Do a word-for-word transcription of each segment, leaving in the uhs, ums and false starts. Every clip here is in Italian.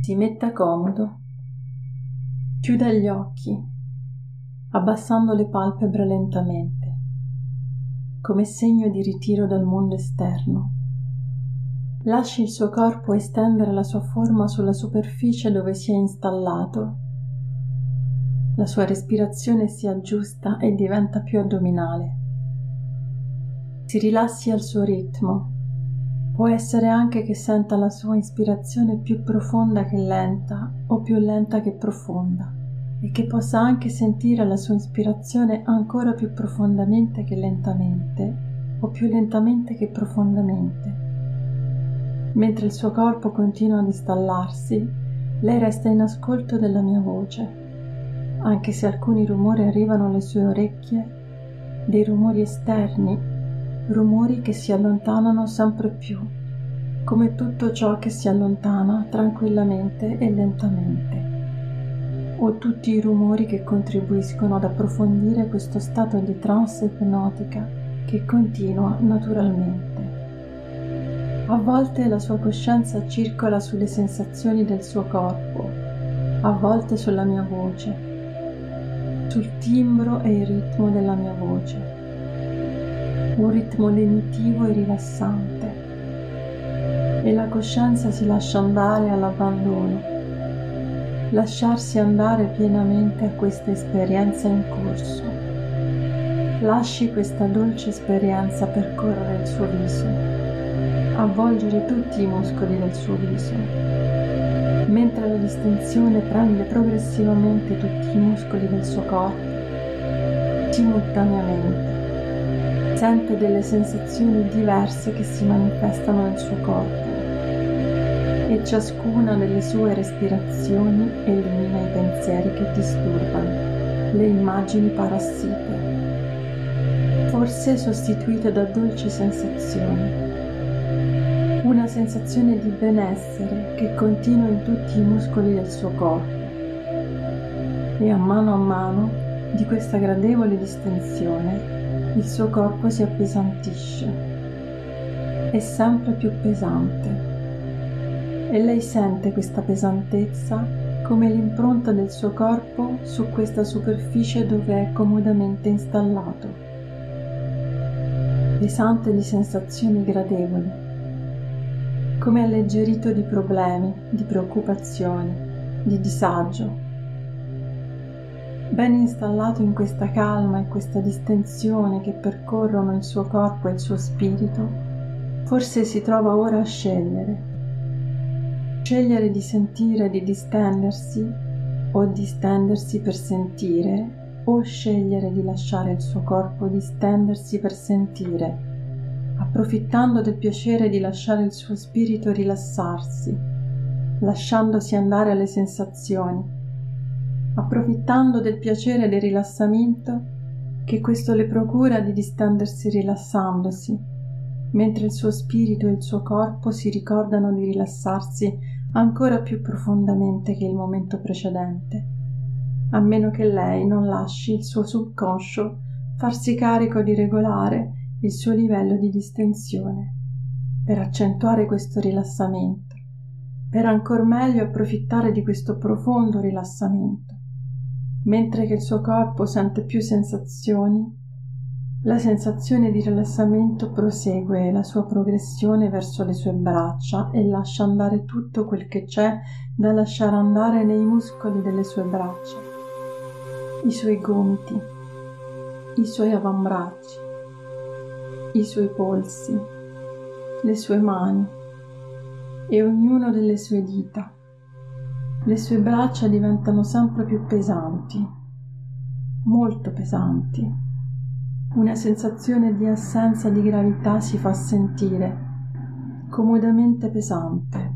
Si metta comodo, chiuda gli occhi, abbassando le palpebre lentamente, come segno di ritiro dal mondo esterno. Lasci il suo corpo estendere la sua forma sulla superficie dove si è installato. La sua respirazione si aggiusta e diventa più addominale. Si rilassi al suo ritmo. Può essere anche che senta la sua ispirazione più profonda che lenta o più lenta che profonda e che possa anche sentire la sua ispirazione ancora più profondamente che lentamente o più lentamente che profondamente. Mentre il suo corpo continua ad installarsi, lei resta in ascolto della mia voce, anche se alcuni rumori arrivano alle sue orecchie, dei rumori esterni, rumori che si allontanano sempre più, come tutto ciò che si allontana tranquillamente e lentamente, o tutti i rumori che contribuiscono ad approfondire questo stato di trance ipnotica che continua naturalmente. A volte la sua coscienza circola sulle sensazioni del suo corpo, a volte sulla mia voce, sul timbro e il ritmo della mia voce. Un ritmo lenitivo e rilassante, e la coscienza si lascia andare all'abbandono, lasciarsi andare pienamente a questa esperienza in corso. Lasci questa dolce esperienza percorrere il suo viso, avvolgere tutti i muscoli del suo viso, mentre la distensione prende progressivamente tutti i muscoli del suo corpo, simultaneamente. Sente delle sensazioni diverse che si manifestano nel suo corpo e ciascuna delle sue respirazioni elimina i pensieri che disturbano, le immagini parassite, forse sostituite da dolci sensazioni. Una sensazione di benessere che continua in tutti i muscoli del suo corpo e a mano a mano di questa gradevole distensione il suo corpo si appesantisce, è sempre più pesante e lei sente questa pesantezza come l'impronta del suo corpo su questa superficie dove è comodamente installato, pesante di sensazioni gradevoli, come alleggerito di problemi, di preoccupazioni, di disagio. Ben installato in questa calma e questa distensione che percorrono il suo corpo e il suo spirito, forse si trova ora a scegliere. Scegliere di sentire di distendersi o distendersi per sentire, o scegliere di lasciare il suo corpo distendersi per sentire, approfittando del piacere di lasciare il suo spirito rilassarsi, lasciandosi andare alle sensazioni, approfittando del piacere del rilassamento che questo le procura di distendersi rilassandosi, mentre il suo spirito e il suo corpo si ricordano di rilassarsi ancora più profondamente che il momento precedente, a meno che lei non lasci il suo subconscio farsi carico di regolare il suo livello di distensione, per accentuare questo rilassamento, per ancor meglio approfittare di questo profondo rilassamento. Mentre che il suo corpo sente più sensazioni, la sensazione di rilassamento prosegue la sua progressione verso le sue braccia e lascia andare tutto quel che c'è da lasciare andare nei muscoli delle sue braccia, i suoi gomiti, i suoi avambracci, i suoi polsi, le sue mani e ognuno delle sue dita. Le sue braccia diventano sempre più pesanti, molto pesanti. Una sensazione di assenza di gravità si fa sentire, comodamente pesante.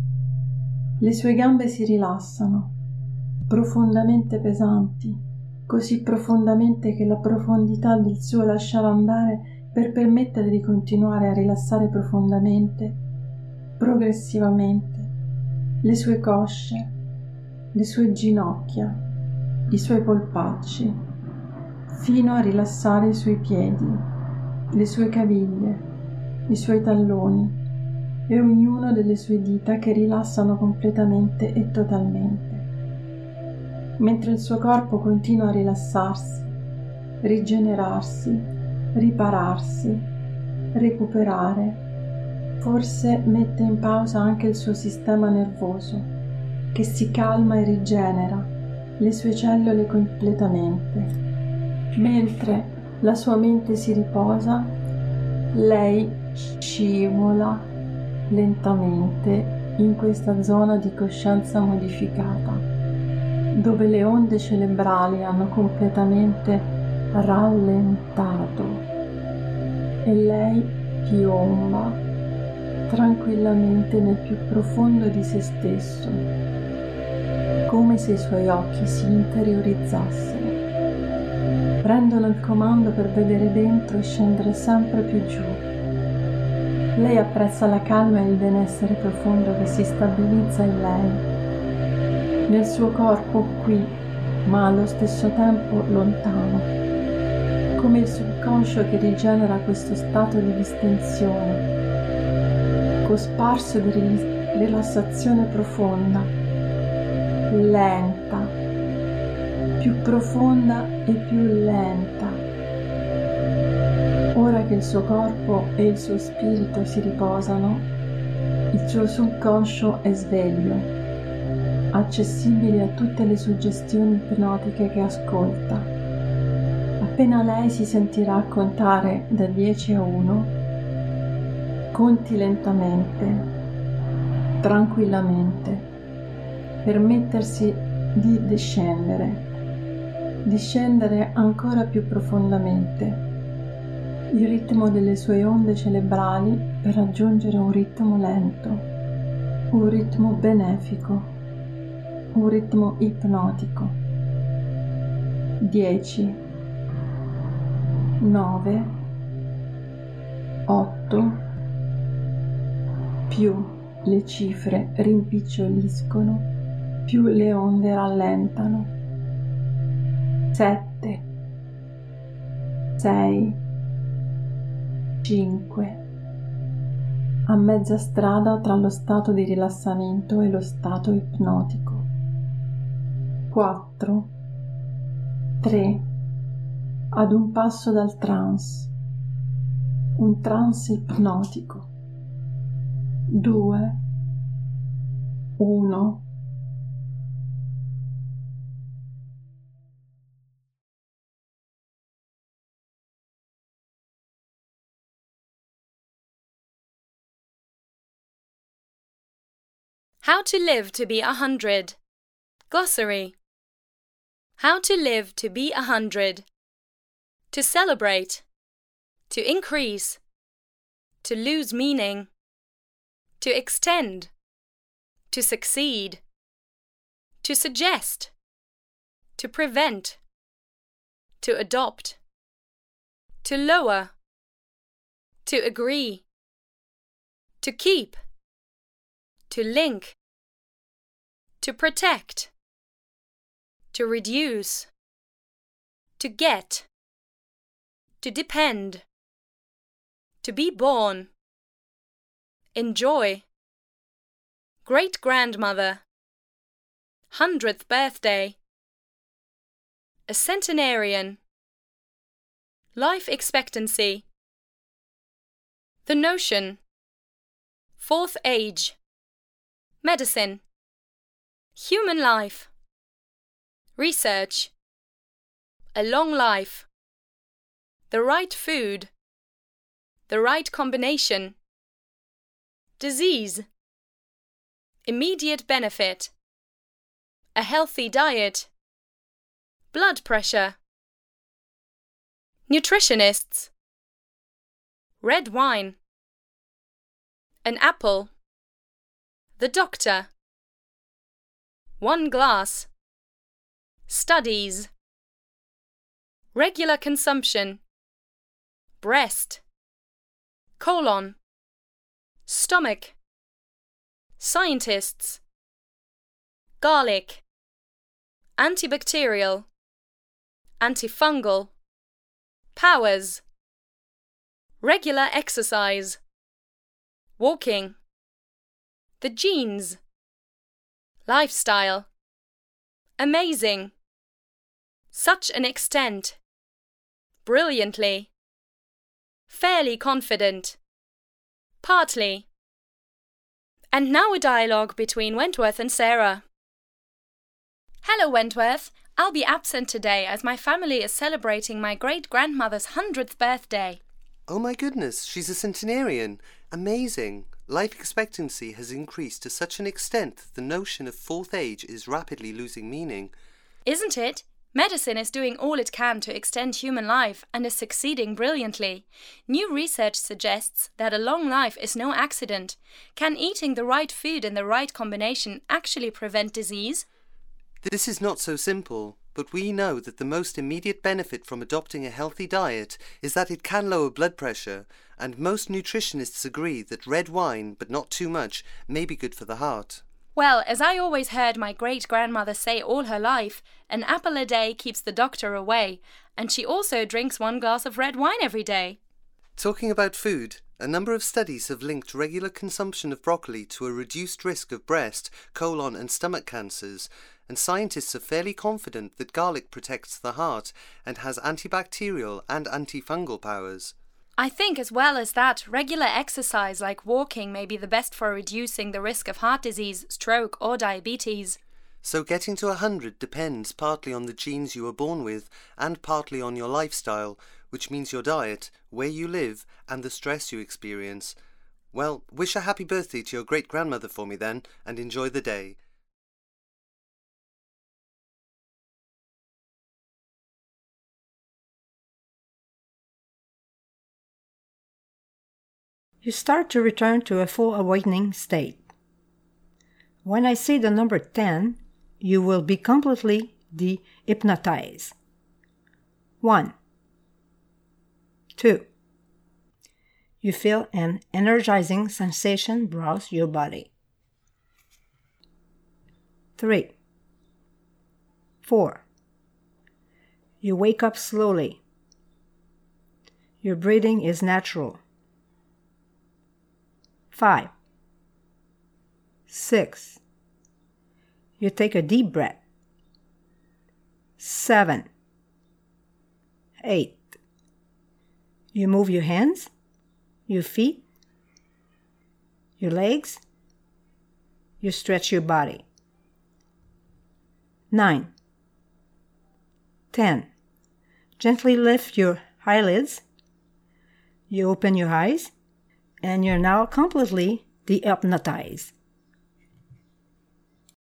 Le sue gambe si rilassano, profondamente pesanti, così profondamente che la profondità del suo lasciare andare per permettere di continuare a rilassare profondamente, progressivamente, le sue cosce, le sue ginocchia, i suoi polpacci, fino a rilassare i suoi piedi, le sue caviglie, i suoi talloni, e ognuno delle sue dita che rilassano completamente e totalmente. Mentre il suo corpo continua a rilassarsi, rigenerarsi, ripararsi, recuperare, forse mette in pausa anche il suo sistema nervoso, che si calma e rigenera le sue cellule completamente. Mentre la sua mente si riposa, lei scivola lentamente in questa zona di coscienza modificata, dove le onde cerebrali hanno completamente rallentato e lei piomba tranquillamente nel più profondo di se stesso, come se i suoi occhi si interiorizzassero, prendono il comando per vedere dentro e scendere sempre più giù. Lei apprezza la calma e il benessere profondo che si stabilizza in lei, nel suo corpo qui, ma allo stesso tempo lontano, come il subconscio che rigenera questo stato di distensione, cosparso di rilassazione profonda, lenta, più profonda e più lenta. Ora che il suo corpo e il suo spirito si riposano, il suo subconscio è sveglio, accessibile a tutte le suggestioni ipnotiche che ascolta. Appena lei si sentirà contare da dieci a uno, conti lentamente, tranquillamente, per mettersi di discendere, discendere ancora più profondamente il ritmo delle sue onde cerebrali per raggiungere un ritmo lento, un ritmo benefico, un ritmo ipnotico. dieci, nove, otto, più le cifre rimpiccioliscono, più le onde rallentano. sette, sei, cinque. A mezza strada tra lo stato di rilassamento e lo stato ipnotico. quattro, tre. Ad un passo dal trance, un trance ipnotico. due, uno. How to live to be a hundred. Glossary. How to live to be a hundred. To celebrate. To increase. To lose meaning. To extend. To succeed. To suggest. To prevent. To adopt. To lower. To agree. To keep. To link. To protect. To reduce. To get. To depend. To be born. Enjoy. Great-grandmother. Hundredth birthday. A centenarian. Life expectancy. The notion. Fourth age. Medicine. Human life. Research. A long life. The right food. The right combination. Disease. Immediate benefit. A healthy diet. Blood pressure. Nutritionists. Red wine. An apple. The doctor. One glass. Studies. Regular consumption. Breast. Colon. Stomach. Scientists. Garlic. Antibacterial. Antifungal. Powers. Regular exercise. Walking. The genes. Lifestyle. Amazing. Such an extent. Brilliantly. Fairly confident. Partly. And now a dialogue between Wentworth and Sarah. Hello, Wentworth. I'll be absent today as my family is celebrating my great-grandmother's hundredth birthday. Oh my goodness, she's a centenarian. Amazing. Life expectancy has increased to such an extent that the notion of fourth age is rapidly losing meaning. Isn't it? Medicine is doing all it can to extend human life and is succeeding brilliantly. New research suggests that a long life is no accident. Can eating the right food in the right combination actually prevent disease? This is not so simple, but we know that the most immediate benefit from adopting a healthy diet is that it can lower blood pressure, and most nutritionists agree that red wine, but not too much, may be good for the heart. Well, as I always heard my great-grandmother say all her life, an apple a day keeps the doctor away, and she also drinks one glass of red wine every day. Talking about food, a number of studies have linked regular consumption of broccoli to a reduced risk of breast, colon and stomach cancers, and scientists are fairly confident that garlic protects the heart and has antibacterial and antifungal powers. I think as well as that, regular exercise like walking may be the best for reducing the risk of heart disease, stroke or diabetes. So getting to a hundred depends partly on the genes you were born with and partly on your lifestyle, which means your diet, where you live and the stress you experience. Well, wish a happy birthday to your great-grandmother for me then, and enjoy the day. You start to return to a full awakening state. When I say the number ten, you will be completely de-hypnotized. One. Two. You feel an energizing sensation browse your body. Three. Four. You wake up slowly. Your breathing is natural. Five. Six. You take a deep breath. Seven. Eight. You move your hands, your feet, your legs. You stretch your body. Nine. Ten. Gently lift your eyelids. You open your eyes. And you're now completely de-hypnotized.